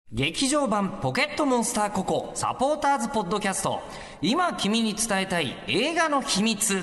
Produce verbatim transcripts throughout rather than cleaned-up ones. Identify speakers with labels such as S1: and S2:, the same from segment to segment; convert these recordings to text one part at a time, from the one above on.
S1: 劇場版ポケットモンスターココサポーターズポッドキャスト、今君に伝えたい映画の秘密。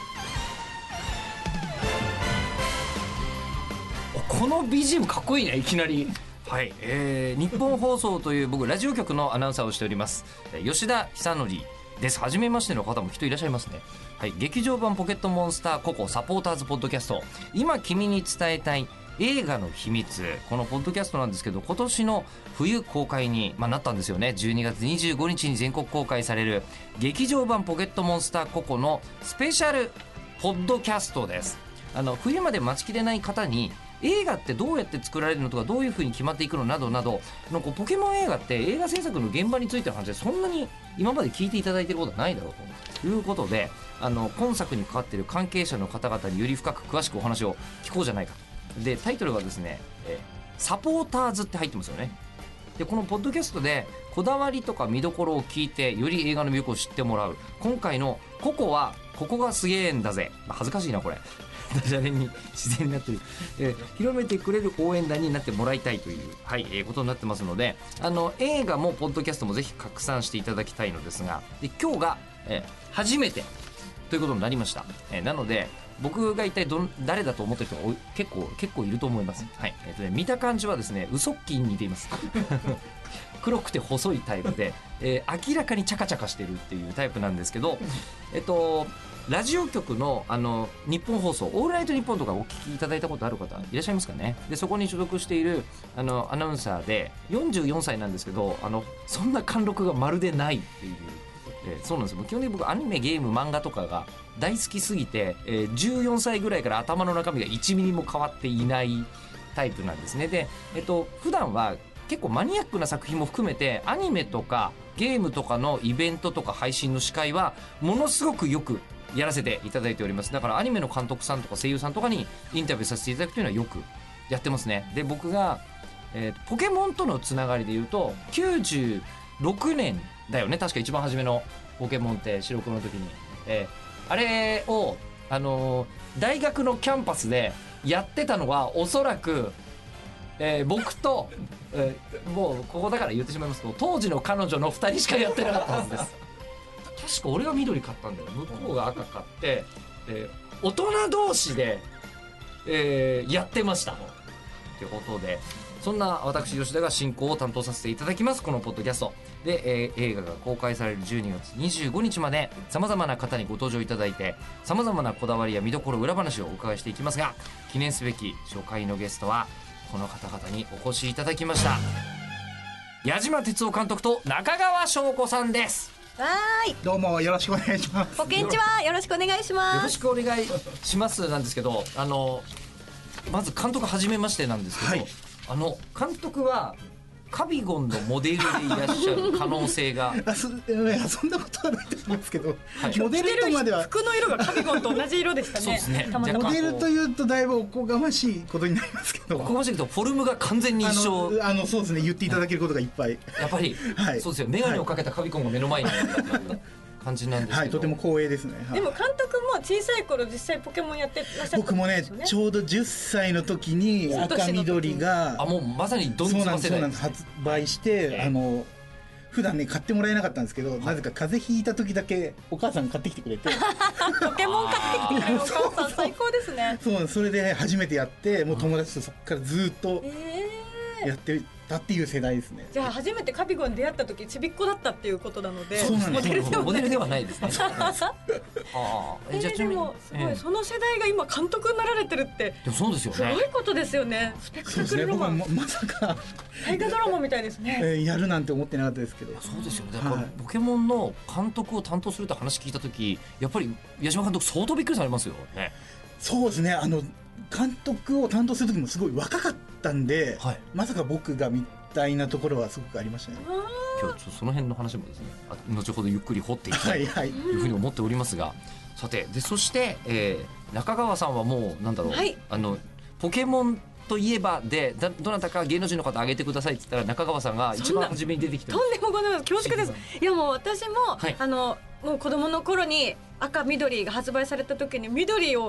S1: この ビージーエム かっこいいね、いきなり。はい、えー、日本放送という僕ラジオ局のアナウンサーをしております吉田久典です。初めましての方も人いらっしゃいますね。はい、劇場版ポケットモンスターココサポーターズポッドキャスト、今君に伝えたい映画の秘密。このポッドキャストなんですけど、今年の冬公開に、まあ、なったんですよね。じゅうにがつにじゅうごにちに全国公開される劇場版ポケットモンスターココのスペシャルポッドキャストです。あの冬まで待ちきれない方に映画ってどうやって作られるのとか、どういう風に決まっていくのなどなどのこうポケモン映画って映画制作の現場についての話でそんなに今まで聞いていただいていることはないだろうということで、あの今作に関わっている関係者の方々により深く詳しくお話を聞こうじゃないかと。でタイトルがですね、えサポーターズって入ってますよね。でこのポッドキャストでこだわりとか見どころを聞いてより映画の魅力を知ってもらう、今回のココはここがすげえんだぜ、恥ずかしいなこれダジャレに自然になってる、えー、広めてくれる応援団になってもらいたいという、はいえー、ことになってますので、あの映画もポッドキャストもぜひ拡散していただきたいのですが、で今日が、えー、初めてということになりました、えー、なので僕が一体ど誰だと思ってる人が結構結構いると思います。はい、えーとね、見た感じはですね、ウソッキーに似ています黒くて細いタイプで、えー、明らかにチャカチャカしてるっていうタイプなんですけど、えっとラジオ局のあの日本放送オールナイトニッポンとかお聞きいただいたことある方いらっしゃいますかね。でそこに所属しているあのアナウンサーでよんじゅうよんさいなんですけど、あのそんな貫禄がまるでないっていう、えー、そうなんですよ。基本的に僕アニメゲーム漫画とかが大好きすぎて、えー、じゅうよんさいぐらいから頭の中身がいちミリも変わっていないタイプなんですね。で、えっと、普段は結構マニアックな作品も含めてアニメとかゲームとかのイベントとか配信の司会はものすごくよくやらせていただいております。だからアニメの監督さんとか声優さんとかにインタビューさせていただくというのはよくやってますね。で僕が、えー、ポケモンとのつながりでいうときゅうじゅうろくねんだよね、確か一番初めのポケモンって白黒の時に、えー、あれを、あのー、大学のキャンパスでやってたのはおそらく、えー、僕と、えー、もうここだから言ってしまいますと当時の彼女のふたりしかやってなかったはずです。確か俺が緑買ったんだよ、向こうが赤買って、えー、大人同士で、えー、やってましたってことで、そんな私吉田が進行を担当させていただきますこのポッドキャストで、えー、映画が公開されるじゅうにがつにじゅうごにちまでさまざまな方にご登場いただいて、さまざまなこだわりや見どころ裏話をお伺いしていきますが、記念すべき初回のゲストはこの方々にお越しいただきました。矢島哲夫監督と中川翔子さんです。
S2: わーい、
S3: どうもよろしくお願いします。
S2: ポケンチはよろしくお願いします。
S1: よろしくお願いしますなんですけど、あのまず監督はじめましてなんですけど、はい、あの監督はカビゴンのモデルでいらっしゃる可能性が
S3: あ そ, そんなことはないと思うんですけど、
S2: はい、モデルとまでは服の色がカビゴンと同じ色でしたね。そうですね、
S3: モデルというとだいぶおこがましいことになりますけど、
S1: おこがましいけどフォルムが完全に一緒。
S3: あのあのそうですね、言っていただけることがいっぱい、
S1: やっぱり、はい、そうですよ、眼鏡をかけたカビゴンが目の前にあった感じなんですけど、
S3: はい、とても光栄ですね。はい、
S2: でも監督も小さい頃実際ポケモンやってらっしゃったんですよね。僕もね
S3: ちょうどじゅっさいの時に赤緑が
S1: あもうまさにドンツバ世代です、
S3: 発売して、えー、あの普段ね買ってもらえなかったんですけど、はい、なぜか風邪ひいた時だけお母さんが買ってきてくれて
S2: ポケモン買ってきてくれるお母さん最高ですね。
S3: そう、それで、ね、初めてやってもう友達とそこからずっとやってたっていう世代ですね。
S2: じゃあ初めてカビゴンに出会った時ちびっこだったっていうことなので、
S3: そうなんです、
S1: モデルではないですね
S2: あえー、でもすごい、えー、その世代が今監督になられてるって
S1: でもそうですよね、
S2: すごいことですよね。スペクタクルロマン、
S3: ね、ま, まさか
S2: 大河ドラマみたいですね、
S3: えー、やるなんて思ってなかったですけど。
S1: そうですよね。だから、はい、ポケモンの監督を担当するって話聞いた時やっぱり矢島監督相当びっくりされますよね。
S3: そうですね、あの監督を担当する時もすごい若かったんで、はい、まさか僕が見たいなところはすごくありましたね。
S1: 今日ちょっとその辺の話もですね、後ほどゆっくり掘っていきたいというふうに思っておりますが、はいはい、さてでそして、えー、中川さんはもうなんだろう、はい、あのポケモンといえばでだどなたか芸能人の方挙げてくださいって言ったら中川さんが一番初めに出てきて
S2: とんでもございます、恐縮です。いやもう私も、はい、あのもう子供の頃に赤緑が発売された時に緑を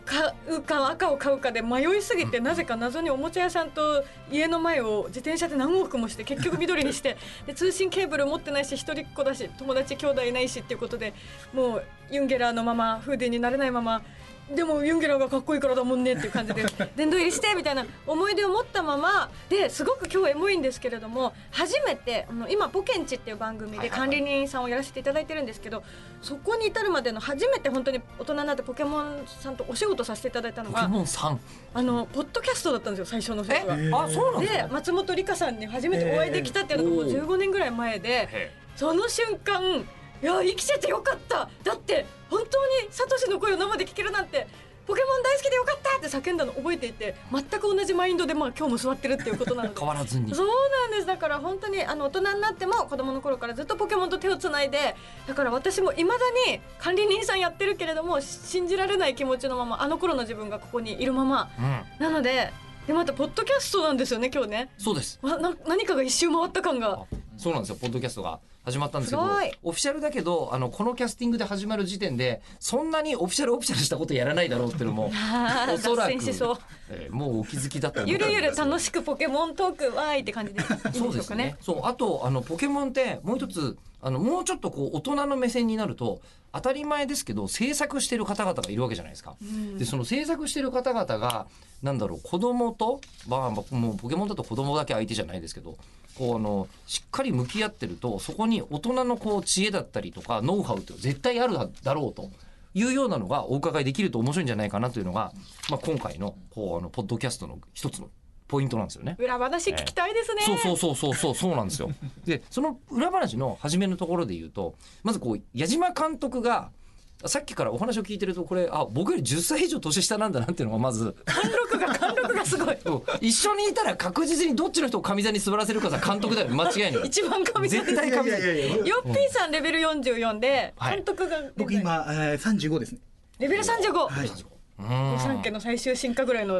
S2: 買うか赤を買うかで迷いすぎて、なぜか謎におもちゃ屋さんと家の前を自転車で何往復もして結局緑にしてで通信ケーブル持ってないし一人っ子だし友達兄弟いないしっていうことでもうユンゲラーのままフーディーになれないまま、でもユンゲラーがかっこいいからだもんねっていう感じで殿堂入りしてみたいな思い出を持ったままですごく今日エモいんですけれども、初めてあの今ポケンチっていう番組で管理人さんをやらせていただいてるんですけど、そこに至るまでの初めて本当に大人になってポケモンさんとお仕事させていただいたのが
S1: ポケモンさん
S2: あのポッドキャストだったんですよ、最初の時は。
S1: あ、そうなんです
S2: で
S1: か。
S2: 松本里香さんに初めてお会いできたっていうのがもうじゅうごねんぐらい前で、その瞬間いや生きててよかった、だって本当にサトシの声を生で聞けるなんてポケモン大好きでよかったって叫んだの覚えていて、全く同じマインドで、まあ、今日も座ってるっていうことなので
S1: 変わらずに。
S2: そうなんです。だから本当にあの大人になっても子供の頃からずっとポケモンと手をつないで、だから私もいまだに管理人さんやってるけれども信じられない気持ちのまま、あの頃の自分がここにいるまま、うん、なのででまたポッドキャストなんですよね今日ね。
S1: そうです、
S2: ま、な何かが一周回った感が。
S1: そうなんですよ、ポッドキャストが始まったんですけど、オフィシャルだけどあのこのキャスティングで始まる時点でそんなにオフィシャルオフィシャルしたことやらないだろうっていうのもおそらく、えー、もうお気づきだと思うんです。
S2: ゆるゆる楽しくポケモントークわーいって感じでいいでしょうかね。
S1: そう、あとあのポケモンってもう一つあのもうちょっとこう大人の目線になると当たり前ですけど制作してる方々がいるわけじゃないですか、うん、でその制作してる方々がなんだろう子供と、まあ、もうポケモンだと子供だけ相手じゃないですけどこうあのしっかり向き合ってるとそこに大人のこう知恵だったりとかノウハウって絶対あるだろうというようなのがお伺いできると面白いんじゃないかなというのが、まあ、今回のこうあのポッドキャストの一つのポイントなんですよね。
S2: 裏話聞きたいですね、
S1: えー、そうそうそうそうそうなんですよ。でその裏話の初めのところで言うとまずこう矢島監督がさっきからお話を聞いてるとこれあ僕よりじゅっさい以上年下なんだなっていうのがまず
S2: 貫禄が貫禄がすごい
S1: 一緒にいたら確実にどっちの人を上座に座らせるかさ監督だよ間違いない
S2: 一番上座
S1: 絶対上座。
S2: ヨッピーさんレベルよんじゅうよんで監督が、はい、
S3: 僕今、えー、さんじゅうごですね。
S2: レベルさんじゅうご、
S3: はい、
S2: 御三家の最終進化ぐらいの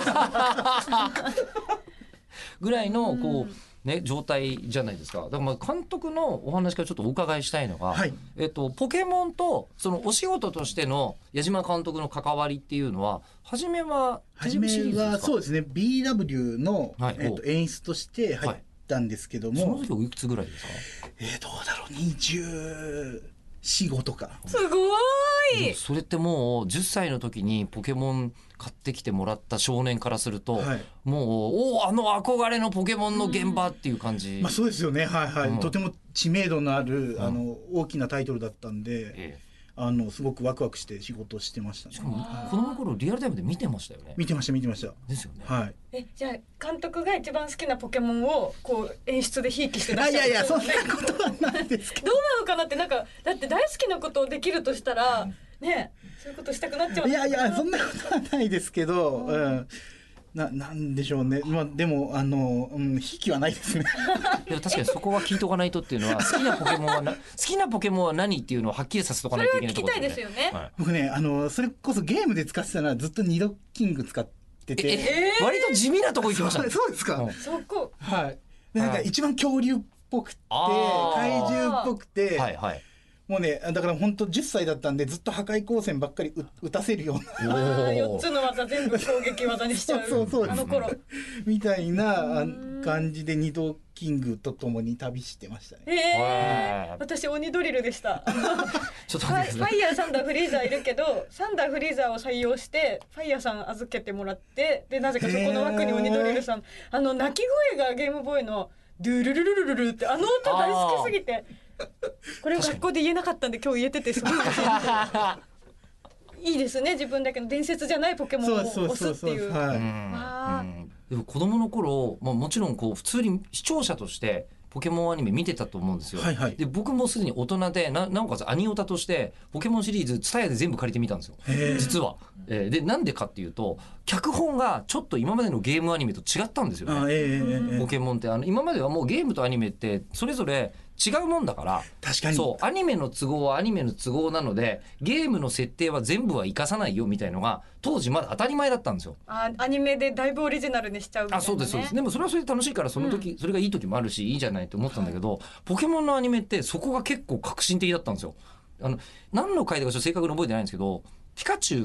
S1: ぐらいのこう、ね、状態じゃないですか。だからまあ監督のお話からちょっとお伺いしたいのが、はい、えっと、ポケモンとそのお仕事としての矢島監督の関わりっていうのは初めは
S3: 初めはそうですね ビーダブリュー の、はい、えっと、演出として入ったんですけども、
S1: はい、その時おいくつぐらいですか？
S3: えー、どうだろうにじゅうよん、ごとか。
S2: すごい。
S1: それってもうじゅっさいの時にポケモン買ってきてもらった少年からすると、はい、もうおあの憧れのポケモンの現場っていう感じ、
S3: うん、まあ、そうですよね、はいはい、うん、とても知名度のある、うん、あの大きなタイトルだったんで、ええ、あのすごくワクワクして仕事をしてましたね。
S1: しかも子供の頃リアルタイムで見てましたよね。
S3: 見てました見てました
S1: ですよね、
S3: はい、
S2: えじゃあ監督が一番好きなポケモンをこう演出でひいきして出しちゃう。
S3: いやいやそんなことはないですけど
S2: どうなのかなってなんかだって大好きなことをできるとしたら、うん、ねそういうことしたくなっちゃう。
S3: いやいやそんなことはないですけど、うんうん、な, なんでしょうね、まあ、でもあの、うん、引きはないですね
S1: でも確かにそこは聞いとかないとっていうのは好きなポケモンはな好きなポケモンは何っていうのをはっきりさせとかないといけないところですよね。
S2: それは聞きたいですよね、
S1: はい、
S3: 僕ねあのそれこそゲームで使ってたのはずっとニドキング使ってて、
S1: えー、割と地味なとこ行きましたね。
S3: そうですか、
S1: うん、
S2: そこ
S3: はいでなんか一番恐竜っぽくて怪獣っぽくて、はいはい、もうねだから本当じゅっさいだったんでずっと破壊光線ばっかり打たせるよう
S2: なよっつの技全部攻撃技にしちゃう
S3: そうそうそう
S2: あの頃
S3: みたいな感じでニドキングとともに旅してましたね。
S2: えー、私鬼ドリルでした
S1: ちょっと
S2: ファイヤーサンダーフリーザーいるけどサンダーフリーザーを採用してファイヤーさん預けてもらってでなぜかそこの枠に鬼ドリルさん、あの鳴き声がゲームボーイのドゥルルルルルルってあの音大好きすぎてこれを学校で言えなかったんで今日言えててすごい嬉しいいいですね自分だけの伝説じゃないポケモンを押すっていう。
S1: でも子供の頃、まあ、もちろんこう普通に視聴者としてポケモンアニメ見てたと思うんですよ、はいはい、で僕もすでに大人で な, なおかつアニオタとしてポケモンシリーズツタヤで全部借りてみたんですよ実は、えー、でなんでかっていうと脚本がちょっと今までのゲームアニメと違ったんですよね、えー、ポケモンってあの今まではもうゲームとアニメってそれぞれ違うもんだから
S3: 確かに
S1: そうアニメの都合はアニメの都合なのでゲームの設定は全部は生かさないよみたいのが当時まだ当たり前だったんですよ。
S2: あアニメでだいぶオリジナルにしちゃうみたいな、ね、
S1: あそうですそうです。でもそれはそれで楽しいからその時、うん、それがいい時もあるしいいじゃないと思ったんだけど、はい、ポケモンのアニメってそこが結構革新的だったんですよ。あの何の回だかちょっと正確に覚えてないんですけどピカチュウが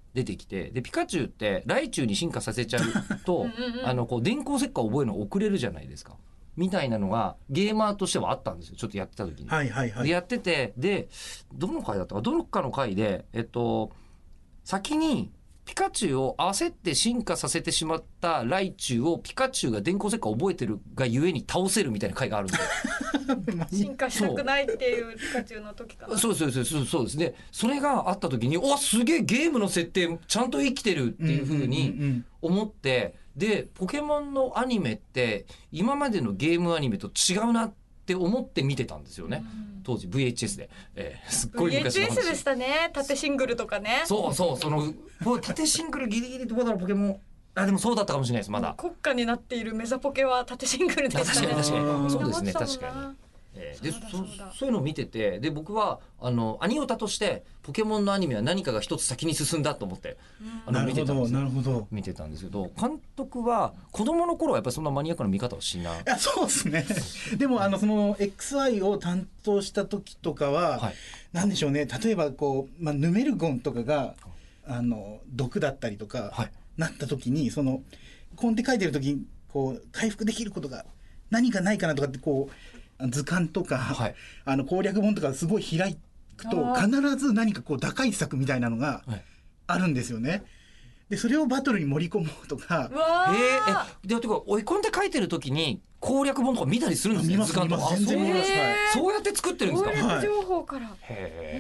S1: 出てきて、でピカチュウってライチュウに進化させちゃうとうん、あのこう電光石火を覚えるの遅れるじゃないですかみたいなのがゲーマーとしてはあったんですよ、ちょっとやってた時に。
S3: はいはいはい、
S1: でやってて、でどの回だったか、どのかの回で、えっと、先にピカチュウを焦って進化させてしまったライチュウをピカチュウが電光石火を覚えてるがゆえに倒せるみたいな回があるんですよ。
S2: 進化したくないっていうピカチュウの時かな。
S1: そうそうそうそうそうですね。それがあった時に、おすげえゲームの設定ちゃんと生きてるっていう風に思って、でポケモンのアニメって今までのゲームアニメと違うなって思って見てたんですよね、うん、当時 ブイエイチエス で、えー、すっごい昔の話。
S2: ブイエイチエス でしたね、縦シングルとかね。
S1: そうそう、その縦シングルギリギリどうだろう、ポケモン、あでもそうだったかもしれないです。まだ
S2: 国家になっているメザポケは縦シングルでしたね。
S1: 確かに確かにそうですね、確かに。えー、で そ, そういうのを見てて、で僕はあのアニオタとしてポケモンのアニメは何かが一つ先に進んだと思って、うん、あの見てたんですよ。なるほど見てたんですけど、監督は子供の頃はやっぱりそんなマニアックな見方をしない。い
S3: やそうですね。でもあのその エックスワイ を担当した時とかは、はい、なんでしょうね、例えばこう、まあ、ヌメルゴンとかがあの毒だったりとか、はい、なった時にそのコンテ書いてる時にこう回復できることが何かないかなとかってこう図鑑とか、はい、あの攻略本とかすごい開くと必ず何かこう打開策みたいなのがあるんですよね。でそれをバトルに盛り込もうとか。
S1: えー、えでてか追い込んで書いてる時に攻略本とか見たりするんですね。図鑑とか全然見ます。そうやって作ってるんですか。
S2: 攻略情報から、はい、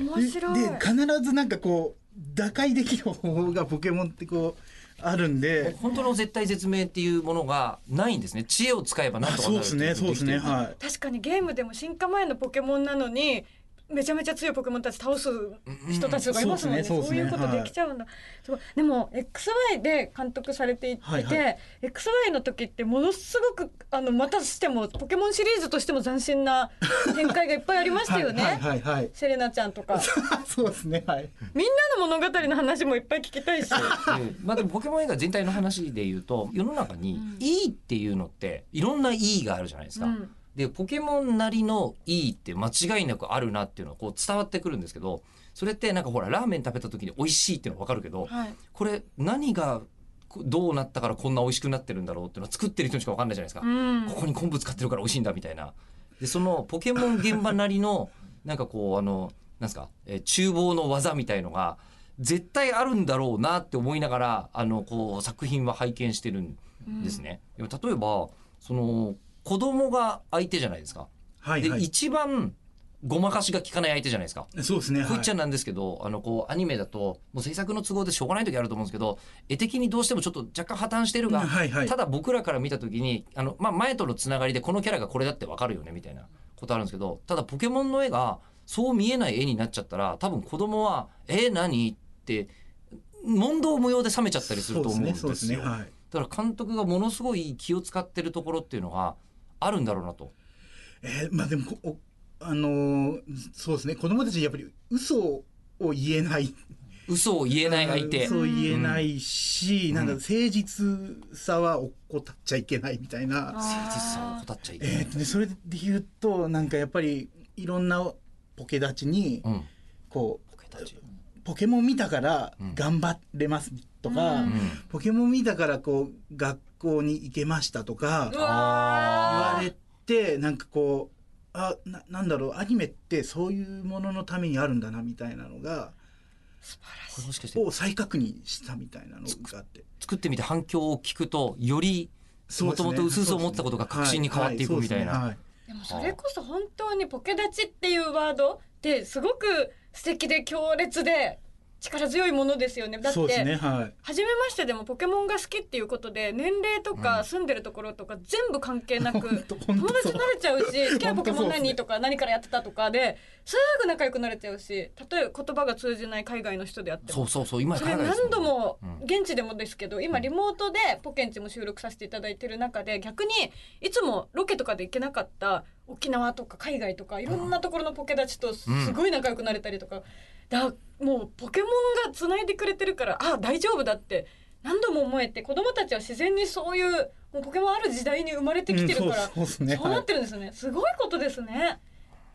S2: 面白い。
S3: で必ずなんかこう打開できる方法がポケモンってこうあるんで、
S1: 本当の絶対絶命っていうものがないんですね。知恵を使えばなんとかなる。
S3: そうですね、そうですね、はい。
S2: 確かにゲームでも進化前のポケモンなのにめちゃめちゃ強いポケモンたち倒す人たちがいますもんね。うん、そうですね、そうですね、そういうことできちゃうんだ。はい、すごい。でも エックスワイ で監督されていて、はいはい、エックスワイ の時ってものすごくあのまたしてもポケモンシリーズとしても斬新な展開がいっぱいありましたよね。はいはいはいはい、セレナちゃんとか。
S3: そうですね、はい。
S2: みんなの物語の話もいっぱい聞きたいし。
S1: まあでもポケモン映画全体の話でいうと、世の中にいいっていうのっていろんないいがあるじゃないですか。うん、でポケモンなりのいいって間違いなくあるなっていうのがこう伝わってくるんですけど、それってなんかほらラーメン食べた時に美味しいっていうのが分かるけど、はい、これ何がどうなったからこんな美味しくなってるんだろうっていうのは作ってる人にしか分かんないじゃないですか。うん、ここに昆布使ってるから美味しいんだみたいな。でそのポケモン現場なりのなんかこうあのなんですか、えー、厨房の技みたいのが絶対あるんだろうなって思いながらあのこう作品は拝見してるんですね。うん、例えばその子供が相手じゃないですか。はいはい、で一番ごまかしが効かない相手じゃないですか。
S3: そうですね。
S1: こう言っちゃなんですけど、はい、あのこうアニメだともう制作の都合でしょうがない時あると思うんですけど、絵的にどうしてもちょっと若干破綻してるが、うんはいはい、ただ僕らから見た時にあの、まあ、前とのつながりでこのキャラがこれだって分かるよねみたいなことあるんですけど、ただポケモンの絵がそう見えない絵になっちゃったら多分子供はえー、何って問答無用で冷めちゃったりすると思うんですよ。そうですね、そうですね、はい、だから監督がものすごい気を使ってるところっていうのがあるんだろうなと。
S3: えー、まあでもあのー、そうですね、子供たちやっぱり嘘を言えない
S1: 嘘を言えない相手、
S3: 嘘を言えないし、うん、なんだ誠実さは怠っちゃいけないみたいな。
S1: 誠実さは怠っちゃいけない、
S3: えー、それで言うとなんかやっぱりいろんなポケ立ちにこう、うん、ポケ立ちポケモン見たから頑張れますとか、うん、ポケモン見たからこう学校に行けましたとか言われて、なんかこうあ な, なんだろうアニメってそういうもののためにあるんだなみたいなのが
S2: 素晴らしい
S1: もしかして
S3: を再確認したみたいなのがあって、
S1: 作ってみて反響を聞くとよりもともとうすうす思ってたことが確信に変わっていくみたいな。
S2: でもそれこそ本当にポケ立ちっていうワードってすごく素敵で強烈で力強いものですよね。だって、ねはい、初めましてでもポケモンが好きっていうことで年齢とか住んでるところとか全部関係なく、うん、友達になれちゃうし好きなポケモン何とか何からやってたとかですぐ仲良くなれちゃうし、例えば言葉が通じない海外の人であっても
S1: そうそうそう今
S2: それ何度も現地でもですけど、うん、今リモートでポケンチも収録させていただいてる中で逆にいつもロケとかで行けなかった沖縄とか海外とかいろんなところのポケ立ちとすごい仲良くなれたりとか、うんだもうポケモンがつないでくれてるからあ大丈夫だって何度も思えて、子供たちは自然にそういうもうポケモンある時代に生まれてきてるから、うん そう, そう, ね、そうなってるんですね、はい、すごいことですね。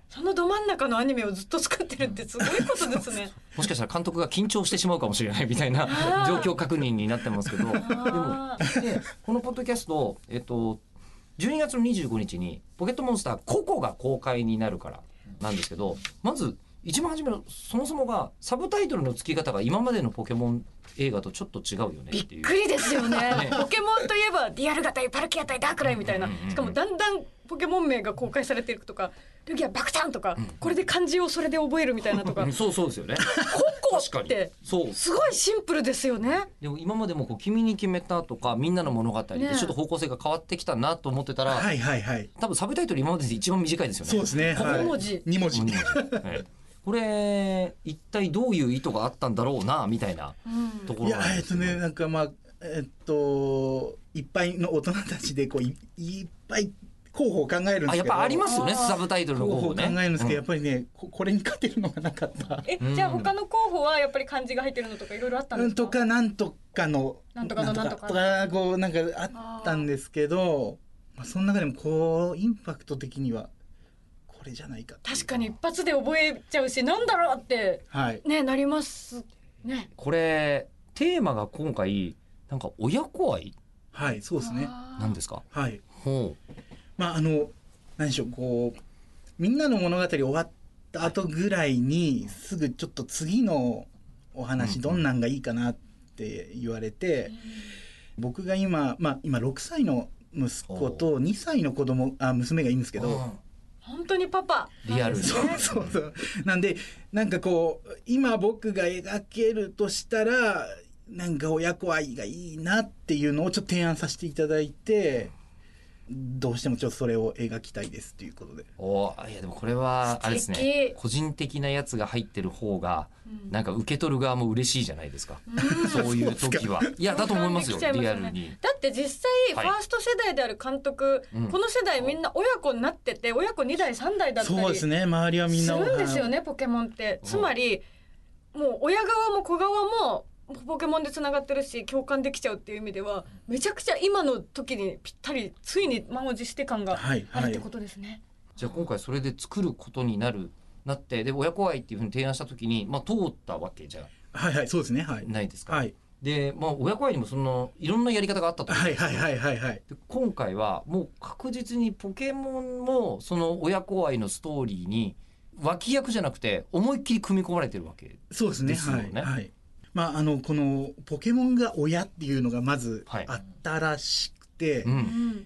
S2: そのど真ん中のアニメをずっと作ってるってすごいことですね。
S1: もしかしたら監督が緊張してしまうかもしれないみたいな状況確認になってますけど、でもでこのポッドキャスト、えっと、じゅうにがつのにじゅうごにちにポケットモンスターココが公開になるからなんですけど、まず一番初めのそもそもがサブタイトルの付き方が今までのポケモン映画とちょっと違うよねっていう。
S2: びっくりですよね。ね、ポケモンといえばディアルガ対パルキア対ダークライみたいな、しかもだんだんポケモン名が公開されていくとか、ルギアバクタンとか、うん、これで漢字をそれで覚えるみたいなとか
S1: そうそうですよね。
S2: ココってそうすごいシンプルですよね。
S1: でも今までもこう君に決めたとかみんなの物語でちょっと方向性が変わってきたなと思ってたら、ね、はいはいはい、多分サブタイトル今までで一番短いですよね。
S3: そうですね、
S2: はい、に文字
S3: に文字、
S1: はい、これ一体どういう意図があったんだろうなみたいなところなんですよね。
S3: いやえっとねなんかまあえっといっぱいの大人たちでこう い, いっぱい候補を考えるんですけど、
S1: あやっぱありますよね、サブタイトルの候補ね。
S3: 候補を考えるんですけど、うん、やっぱりね こ, これに勝てるのがなかった。
S2: えじゃあ他の候補はやっぱり漢字が入ってるのとかいろいろあったんですか。
S3: とかなんとかの
S2: なんとかのなんとか
S3: とかこうなんかあったんですけど、まあ、その中でもこうインパクト的にはこれじゃないか。
S2: 確かに一発で覚えちゃうし、なんだろうって、はい、ねなりますね。
S1: これテーマが今回なんか親子愛、
S3: はいそうですね、
S1: なんですか。
S3: はい、
S1: ほう、
S3: まああの何でしょう、こうみんなの物語終わった後ぐらいにすぐちょっと次のお話どんなんがいいかなって言われて、うん、僕が今、まあ、今ろくさいの息子とにさいの子供あ娘がいるんですけど、
S2: 本当にパパ
S1: リアルに、ね、
S3: そうそうそうなんでなんかこう今僕が描けるとしたらなんか親子愛がいいなっていうのをちょっと提案させていただいて、どうしてもちょっとそれを描きたいですということで。
S1: おいやでもこれはあれですね、個人的なやつが入ってる方がなんか受け取る側も嬉しいじゃないですか、うん、そういう時はいやだと思いますよ、ね、リアルに。
S2: だって実際ファースト世代である監督、はい、この世代みんな親子になってて親子にだいさんだいだったり
S3: そうですね、周りはみんな
S2: するんですよね、ポケモンって。つまりもう親側も子側もポケモンでつながってるし共感できちゃうっていう意味ではめちゃくちゃ今の時にぴったりついに満を持して感があるってことですね、はいはい、
S1: じゃあ今回それで作ることになるなってで親子愛っていうふうに提案した時に、まあ、通ったわけじゃ
S3: はいはいそうですね、はい、
S1: ないですか、
S3: はい、
S1: で、まあ、親子愛にもそのいろんなやり方があったと思うんですよ。
S3: はいはいはいはい、はい、
S1: で今回はもう確実にポケモンもその親子愛のストーリーに脇役じゃなくて思いっきり組み込まれてるわけですよね。
S3: そうですね、はい、はい、まあ、あのこのポケモンが親っていうのがまずあったらしくて、はい、うん、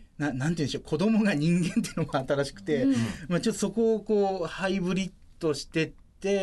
S3: な, なんて言うんでしょう、子供が人間っていうのもあったらしくて、うん、まあ、ちょっとそこをこうハイブリッドしてって、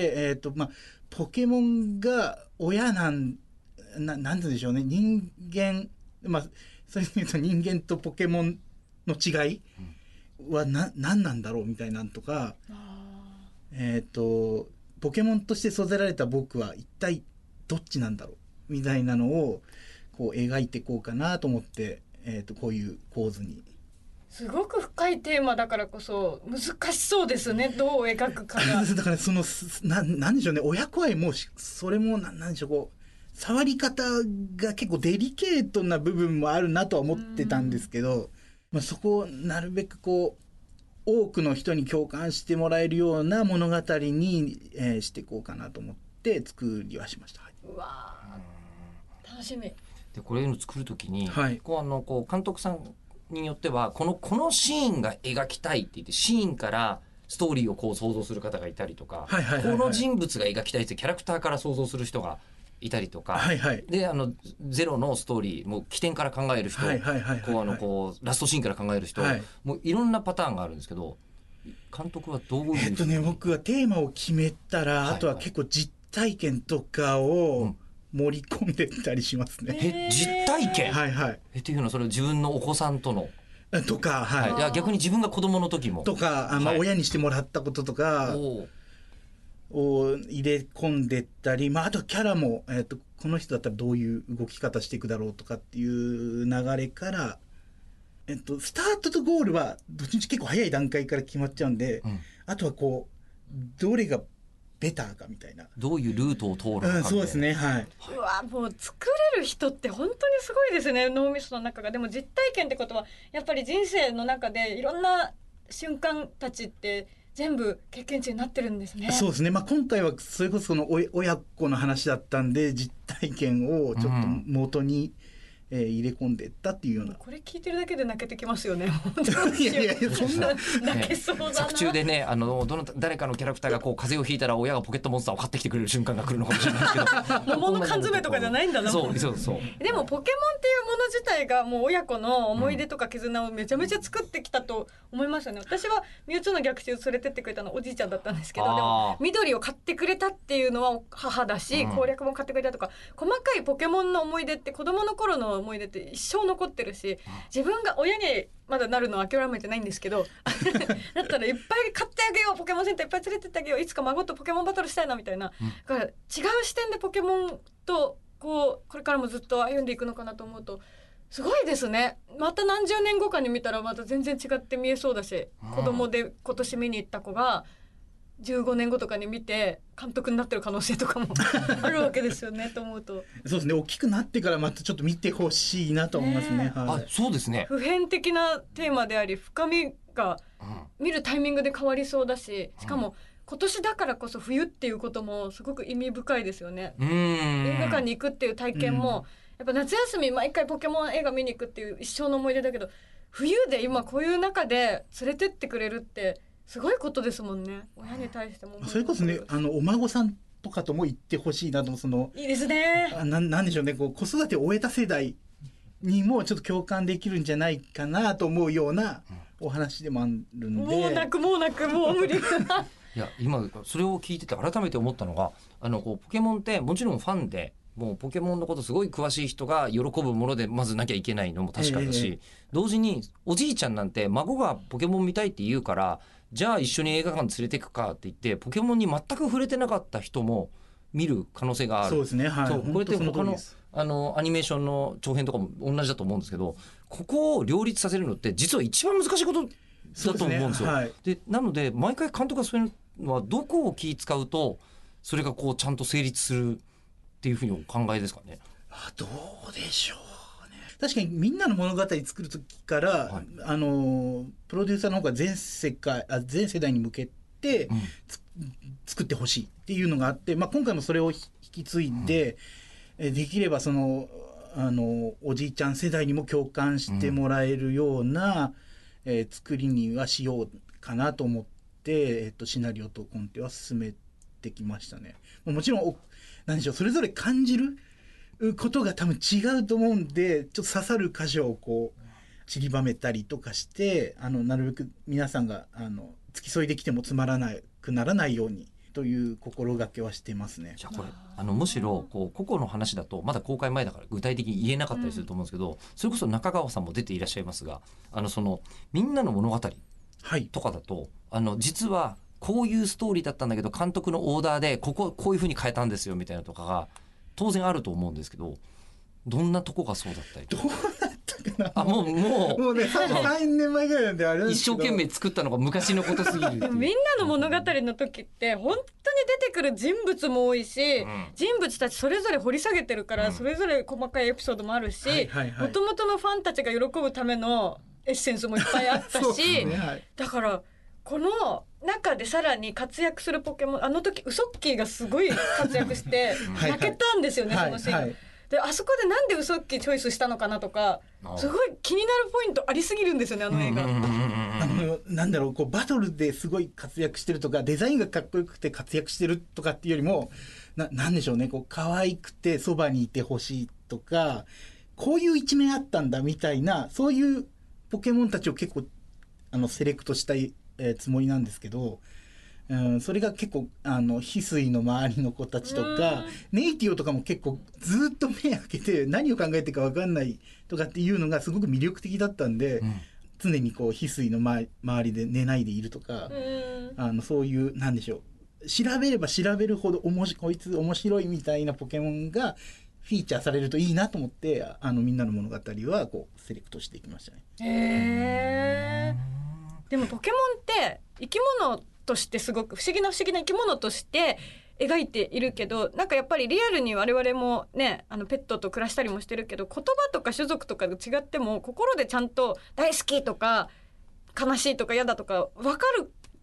S3: えーとまあ、ポケモンが親なんななんて言うんでしょうね、人間、まあ、それで言うと人間とポケモンの違いはな何なんだろうみたいなんとか、えーとポケモンとして育てられた僕は一体どっちなんだろうみたいなのをこう描いていこうかなと思って、えー、とこういう構図に。
S2: すごく深いテーマだからこそ難しそうですね、どう描くかが。
S3: だからその な, なんでしょうね、親子愛もそれも な, なんでしょうこう触り方が結構デリケートな部分もあるなとは思ってたんですけど、まあ、そこをなるべくこう多くの人に共感してもらえるような物語に、えー、していこうかなと思って作りはしました。
S2: うわ楽しみで
S1: これを作るときに、
S3: はい、
S1: こうあのこう監督さんによってはこのこのシーンが描きたいって言ってシーンからストーリーをこう想像する方がいたりとか、はいはいはいはい、この人物が描きたいってキャラクターから想像する人がいたりとか、はいはい、であのゼロのストーリーもう起点から考える人、こうあのこうラストシーンから考える人、はい、もういろんなパターンがあるんですけど、監督はどういう、
S3: えっとね、僕はテーマを決めたら、はいはい、あとは結構実体験とかを盛り込んでったりしますね、
S1: うん、え実体験、
S3: はいはい、
S1: えっていうのはそれ自分のお子さんとの
S3: とか、はい、
S1: はい、いや逆に自分が子供の時も
S3: とか、あ、まあ、親にしてもらったこととかを入れ込んでったり、まあ、あとキャラも、えーと、この人だったらどういう動き方していくだろうとかっていう流れから、えっと、スタートとゴールはどっちみち結構早い段階から決まっちゃうんで、うん、あとはこうどれがベターかみたいな、
S1: どういうルートを通るのかみたいな、うん、
S3: そうですね、はい、
S2: うわもう作れる人って本当にすごいですね、脳みその中が。でも実体験ってことはやっぱり人生の中でいろんな瞬間たちって全部経験値になってるんですね。
S3: そうですね、まあ、今回はそれこそその親子の話だったんで実体験をちょっと元に、うんえー、入れ込んでいったっていうような。
S2: これ聞いてるだけで泣けてきますよね。
S3: いやいやそんな
S2: 泣けそうだな。
S1: 作中でね、あのどの誰かのキャラクターがこう風邪をひいたら親がポケットモンスターを買ってきてくれる瞬間が来るのかもしれないですけど
S2: 桃の缶詰とかじゃないんだな。
S1: そうそうそう。
S2: でもポケモンっていうもの自体がもう親子の思い出とか絆をめちゃめちゃ作ってきたと思いますよね。私はミュウツーの逆襲連れてってくれたのおじいちゃんだったんですけど、でも緑を買ってくれたっていうのは母だし、うん、攻略も買ってくれたとか細かいポケモンの思い出って子供の頃の思い出って一生残ってるし、自分が親にまだなるのは諦めてないんですけどだったらいっぱい買ってあげよう、ポケモンセンターいっぱい連れてってあげよう、いつか孫とポケモンバトルしたいなみたいな、うん、だから違う視点でポケモンとこうこれからもずっと歩んでいくのかなと思うとすごいですね。また何十年後かに見たらまた全然違って見えそうだし、うん、子供で今年見に行った子がじゅうごねんごとかに見て監督になってる可能性とかもあるわけですよねと思うと
S3: そうですね、大きくなってからまたちょっと見てほしいなと思いますね。
S1: ね、はい、あ、そうですね。
S2: 普遍的なテーマであり深みが見るタイミングで変わりそうだし、しかも今年だからこそ冬っていうこともすごく意味深いですよね。
S1: うん、
S2: 映画館に行くっていう体験もやっぱ夏休み毎回ポケモン映画見に行くっていう一生の思い出だけど、冬で今こういう中で連れてってくれるってすごいことですもんね。親に対しても
S3: それこそね、あのお孫さんとかとも言ってほしいなと。その
S2: いいですね。
S3: あななんでしょうね、こう子育てを終えた世代にもちょっと共感できるんじゃないかなと思うようなお話でもあるんで、
S2: もう泣くもう泣くもう無理い
S1: や今それを聞いてて改めて思ったのが、あのこうポケモンってもちろんファンでもうポケモンのことすごい詳しい人が喜ぶものでまずなきゃいけないのも確かだし、えー、同時におじいちゃんなんて孫がポケモン見たいって言うからじゃあ一緒に映画館連れてくかって言ってポケモンに全く触れてなかった人も見る可能性がある。
S3: そうですね、はい、
S1: そうこれって他のあのアニメーションの長編とかも同じだと思うんですけど、ここを両立させるのって実は一番難しいことだと思うんですよ。で、ね、はい、でなので毎回監督がそういうのはどこを気使うとそれがこうちゃんと成立するっていうふうにお考えですかね。
S3: あ、どうでしょうね。確かにみんなの物語作る時から、はい、あのプロデューサーの方が全世界あ全世代に向けて、うん、作ってほしいっていうのがあって、まあ、今回もそれを引き継いで、うん、できればそのあのおじいちゃん世代にも共感してもらえるような、うんえー、作りにはしようかなと思って、えっと、シナリオとコンテは進めてきましたね。もちろん何でしょう、それぞれ感じることが多分違うと思うんで、ちょっと刺さる箇所をこう散りばめたりとかして、あのなるべく皆さんがあの付き添いできてもつまらなくならないようにという心がけはしてますね。
S1: じゃあこれあのむしろこう個々の話だとまだ公開前だから具体的に言えなかったりすると思うんですけど、うん、それこそ中川さんも出ていらっしゃいますが、あのそのみんなの物語とかだと、はい、あの実はこういうストーリーだったんだけど監督のオーダーでこここういう風に変えたんですよみたいなとかが当然あると思うんですけど、どんなとこがそうだったりとか。
S3: どうだったかな。
S1: あもうもう
S3: もうねさんねんまえぐらいなんであれなんですけど、
S1: 一生懸命作ったのが昔のことすぎる。
S2: でもみんなの物語の時って本当に出てくる人物も多いし、うん、人物たちそれぞれ掘り下げてるから、うん、それぞれ細かいエピソードもあるし、もともとのファンたちが喜ぶためのエッセンスもいっぱいあったし、ね、はい、だからこの中でさらに活躍するポケモン、あの時ウソッキーがすごい活躍して泣けたんんですよね、はいはい、そのシーン、はいはい、であそこでなんでウソッキーチョイスしたのかなとかすごい気になるポイントありすぎるんですよね、あの映画。
S3: あのなんだろう、こうバトルですごい活躍してるとかデザインがかっこよくて活躍してるとかっていうよりも な, なんでしょうね、こう可愛くてそばにいてほしいとか、こういう一面あったんだみたいな、そういうポケモンたちを結構あのセレクトしたいえー、つもりなんですけど、うん、それが結構あの翡翠の周りの子たちとかネイティオとかも結構ずっと目開けて何を考えてるか分かんないとかっていうのがすごく魅力的だったんで、うん、常にこう翡翠の周りで寝ないでいるとか、あのそういうなんでしょう、調べれば調べるほどおもしこいつ面白いみたいなポケモンがフィーチャーされるといいなと思って、あのみんなの物語はこうセレクトしていきましたね。
S2: へー。でもポケモンって生き物としてすごく不思議な不思議な生き物として描いているけど、なんかやっぱりリアルに我々もね、あのペットと暮らしたりもしてるけど、言葉とか種族とかが違っても心でちゃんと大好きとか悲しいとか嫌だとか分かる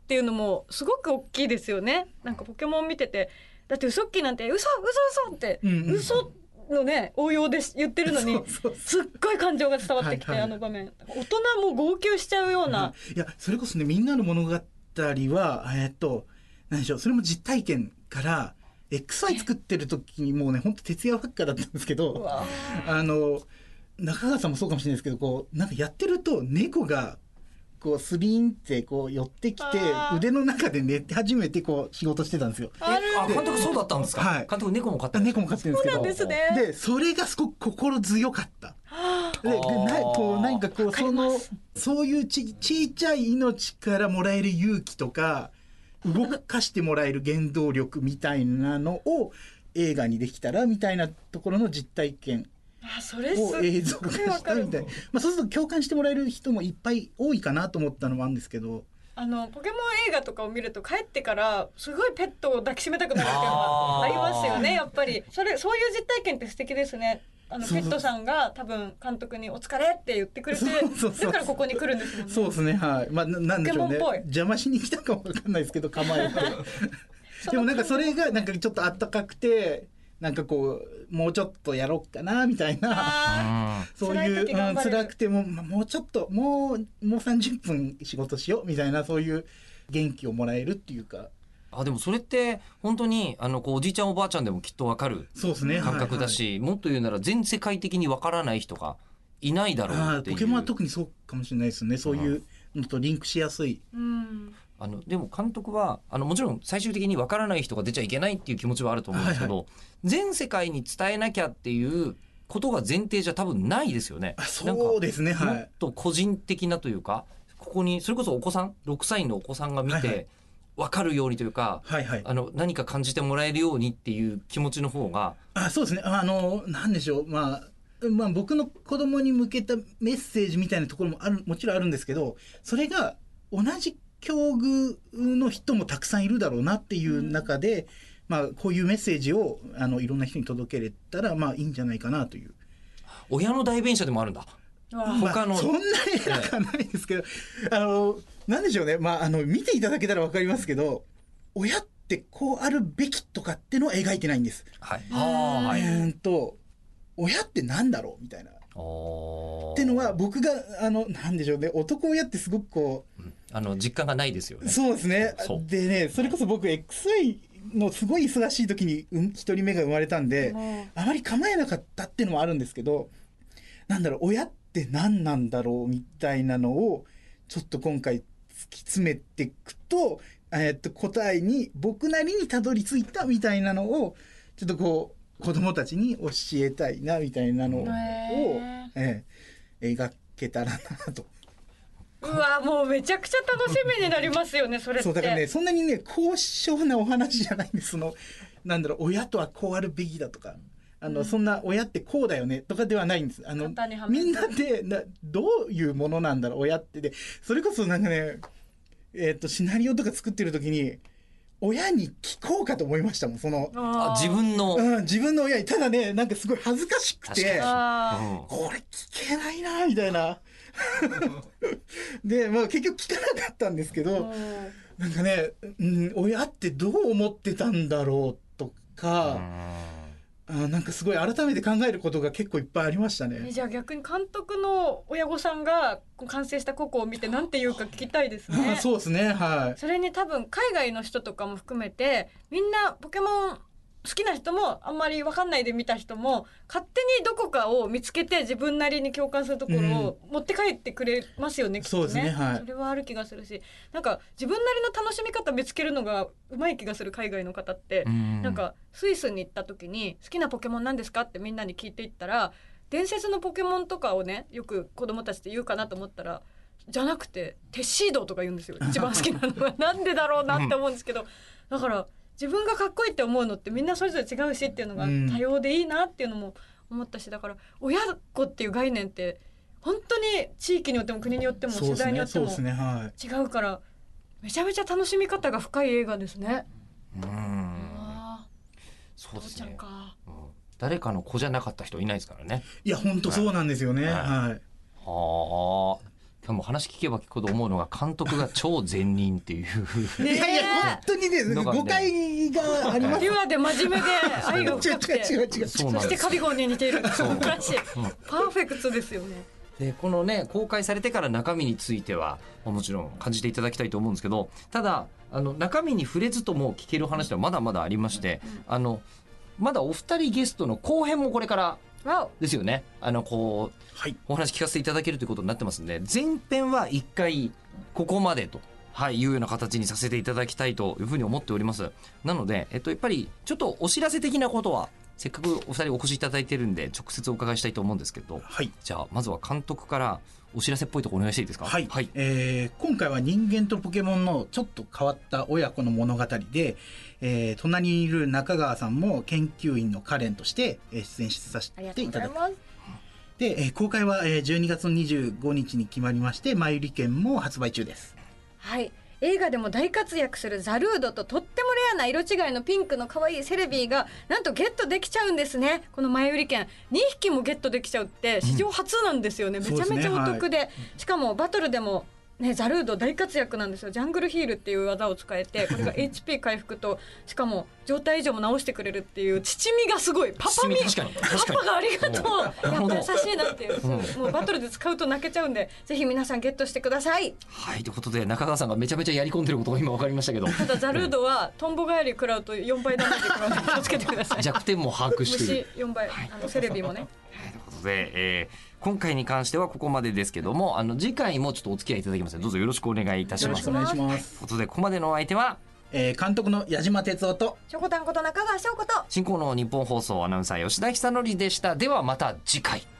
S2: っていうのもすごく大きいですよね。なんかポケモン見てて、だってウソッキーなんて嘘嘘嘘って、うんうん、嘘のね応用で言ってるのにすっごい感情が伝わってきて、はいはい、あの場面大人も号泣しちゃうような、
S3: いやそれこそね、みんなの物語はえー、っと何でしょう、それも実体験から エックスワイ 作ってる時にもうね本当徹夜ばっかだったんですけど、あの中川さんもそうかもしれないですけど、こうなんかやってると猫がこうスリーンってこう寄ってきて腕の中で寝て初めてこう仕事してたんですよ。
S1: あ監督そうだったんですか。はい、監督猫も飼ってる。
S3: 猫も飼ってるんですけど。
S2: そうなんですね。
S3: でそれがすごく心強かった。でなこう何かこうそのそういうちちっちゃい命からもらえる勇気とか動かしてもらえる原動力みたいなのを映画にできたらみたいなところの実体験を映像化したみたいな、まあ、そうすると共感してもらえる人もいっぱい多いかなと思ったのもあるんですけど、
S2: あのポケモン映画とかを見ると帰ってからすごいペットを抱きしめたくなるっていうのがありますよね。やっぱりそれそういう実体験って素敵ですね。あのペットさんが多分監督にお疲れって言ってくれて、だからここに来るんですもんね。
S3: そうですね、はい、まあ、な, なんでしょうね、邪魔しに来たかも分かんないですけど構えてでもなんかそれがなんかちょっとあったかくて、なんかこうもうちょっとやろうかなみたいなそういう、うん、辛くてももうちょっともうもうさんじゅっぷん仕事しようみたいな、そういう元気をもらえるっていうか。
S1: あでもそれって本当にあのこうおじいちゃんおばあちゃんでもきっと分かる感覚だし、もっと言うなら全世界的に分からない人がいないだろうっていう。
S3: ポケモンは特にそうかもしれないですね。そういうのとリンクしやすい、
S2: うん、
S1: あのでも監督はあのもちろん最終的に分からない人が出ちゃいけないっていう気持ちはあると思うんですけど、はいはい、全世界に伝えなきゃっていうことが前提じゃ多分ないですよね。
S3: あそうですね、はい、
S1: もっと個人的なというか、ここにそれこそお子さんろくさいのお子さんが見て、はいはい、分かるようにというか、はいはい、あの何か感じてもらえるようにっていう気持ちの方が。
S3: あそうですね、あのなんでしょう、まあまあ、僕の子供に向けたメッセージみたいなところもある、もちろんあるんですけど、それが同じ境遇の人もたくさんいるだろうなっていう中で、うん、まあ、こういうメッセージをあのいろんな人に届けれたらまあいいんじゃないかなという。
S1: 親の代弁者でもあるんだ。
S3: 他の、まあ、そんなに偉くはないですけど、あのなんでしょうね、まあ、あの見ていただけたら分かりますけど、親ってこうあるべきとかってのは描いてないんです。
S1: はい、
S3: あー、えー、と親ってなんだろうみたいなってのは、僕があのなんでしょうね、男親ってすごくこう、うん、
S1: あの実感がないですよね。
S3: そうですね。でね、それこそ僕 エックスワイ のすごい忙しい時に一人目が生まれたんで、あまり構えなかったっていうのもあるんですけど、なんだろう、親って何なんだろうみたいなのをちょっと今回突き詰めていくと、えー、っと答えに僕なりにたどり着いたみたいなのをちょっとこう子供たちに教えたいなみたいなのを、えー、描けたらなと。
S2: うわもうめちゃくちゃ楽しみになりますよねそれって。
S3: そうだからね、そんなにね高尚なお話じゃないんです。そのなんだろう、親とはこうあるべきだとか、あの、うん、そんな親ってこうだよねとかではないんです。あのみんなでなどういうものなんだろう親って。でそれこそなんかね、えー、とシナリオとか作ってる時に親に聞こうかと思いましたもん。その
S1: あ自分の、
S3: うん、自分の親に。ただね、なんかすごい恥ずかしくて、これ聞けないなみたいなで、まあ、結局聞かなかったんですけど、なんかね、うん、親ってどう思ってたんだろうとか、あなんかすごい改めて考えることが結構いっぱいありましたね。
S2: じゃあ逆に監督の親御さんが完成したココを見て何て言うか聞きたいですね。
S3: そうですね、はい。
S2: それに多分海外の人とかも含めてみんなポケモン好きな人もあんまり分かんないで見た人も勝手にどこかを見つけて自分なりに共感するところを持って帰ってくれますよね、うん、きっとね。そうですね、はい。それはある気がするし、なんか自分なりの楽しみ方見つけるのがうまい気がする海外の方って、うん、なんかスイスに行った時に好きなポケモンなんですかってみんなに聞いていったら、伝説のポケモンとかをねよく子供たちって言うかなと思ったら、じゃなくてテッシードとか言うんですよ一番好きなのはなんでだろうなって思うんですけど、だから自分がかっこいいって思うのってみんなそれぞれ違うしっていうのが多様でいいなっていうのも思ったし、だから親子っていう概念って本当に地域によっても国によっても世代によっても違うから、めちゃめちゃ楽しみ方が深い映画ですね。
S1: うん、そうですね。か、うん、誰かの子じゃなかった人いないですからね。
S3: いや本当そうなんですよね。はい、はい、
S1: はあ。 もう話聞けば聞くほど思うのが監督が超善人っていう
S3: いやいや本当にね誤解があります。
S2: ピュアで真面目で愛が深くて
S3: 違う違う違う
S2: そしてカビゴンに似ている素晴らしいパーフェクトですよね。
S1: でこのね公開されてから中身についてはもちろん感じていただきたいと思うんですけど、ただあの中身に触れずとも聞ける話はまだまだありまして、あのまだお二人ゲストの後編もこれからですよね。あのこう、はい、お話聞かせていただけるということになってますんで、前編は一回ここまでと、はい、いうような形にさせていただきたいというふうに思っております。なので、えっと、やっぱりちょっとお知らせ的なことはせっかくお二人お越しいただいてるんで直接お伺いしたいと思うんですけど、はい、じゃあまずは監督からお知らせっぽいところお願いしていいですか。
S3: はい、はい、えー、今回は人間とポケモンのちょっと変わった親子の物語で、えー、隣にいる中川さんも研究員のカレンとして出演させていただきます。で、えー、公開はじゅうにがつのにじゅうごにちに決まりまして、前売り券も発売中です。
S2: はい、映画でも大活躍するザルードととってもレアな色違いのピンクの可愛いセレビーがなんとゲットできちゃうんですね。この前売り券にひきもゲットできちゃうって史上初なんですよね、うん、めちゃめちゃお得 で, で、ねはい、しかもバトルでもね、ザルード大活躍なんですよ。ジャングルヒールっていう技を使えて、これが エイチピー 回復としかも状態異常も直してくれるっていう父味がすごい。パパ味、
S1: 確かに確かに
S2: パパがありがとう、やっぱ優しいなっていう、うん、もうバトルで使うと泣けちゃうんでぜひ皆さんゲットしてください。
S1: はいということで中川さんがめちゃめちゃやり込んでることが今分かりましたけど、
S2: ただザルードはトンボ返り食らうとよんばいダメージ食らうので気をつけてください。
S1: 弱点も把握している
S2: 虫よんばい、はい、あのセレビもね。
S1: はい、ということで、えー今回に関してはここまでですけども、あの次回もちょっとお付き合いいただきますのでどうぞよろしくお願いいたします。
S3: よろしくお願いします。
S1: ということでここまでのお相手は、
S3: えー、監督の矢島哲夫と
S2: しょこたんこと中川翔子と
S1: 進行の日本放送アナウンサー吉田久典でした。ではまた次回。